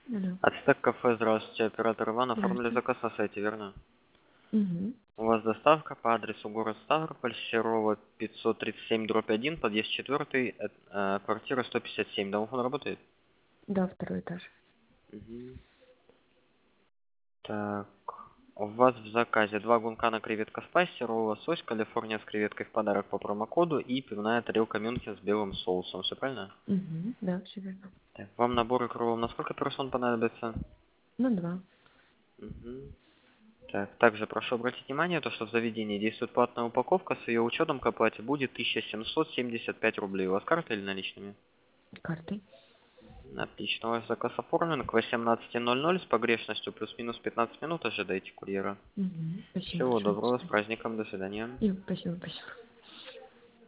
Алло. Ацтек кафе, здравствуйте, оператор Иван, оформили Здравствуйте. заказ на сайте, верно? Угу. У вас доставка по адресу город Ставрополь, Серова 537/1, подъезд 4, квартира 157. Домофон работает? Да, второй этаж. Мгм. Так, у вас в заказе 2 гункана креветка спайс, сырой лосось, Калифорния с креветкой в подарок по промокоду и пивная тарелка Мюнхен с белым соусом. Все правильно? Угу. Да, все верно. Так, вам набор икру на сколько персон понадобится? Ну, два. Мгм. Так, также прошу обратить внимание, то, что в заведении действует платная упаковка, с ее учетом к оплате будет 1775 рублей. У вас карта или наличными? Карты. Отлично, ваш заказ оформлен к 18:00 с погрешностью плюс-минус 15 минут ожидайте курьера. Угу. Спасибо Всего большое. До доброго, с свидания. праздником, до свидания. И спасибо, спасибо.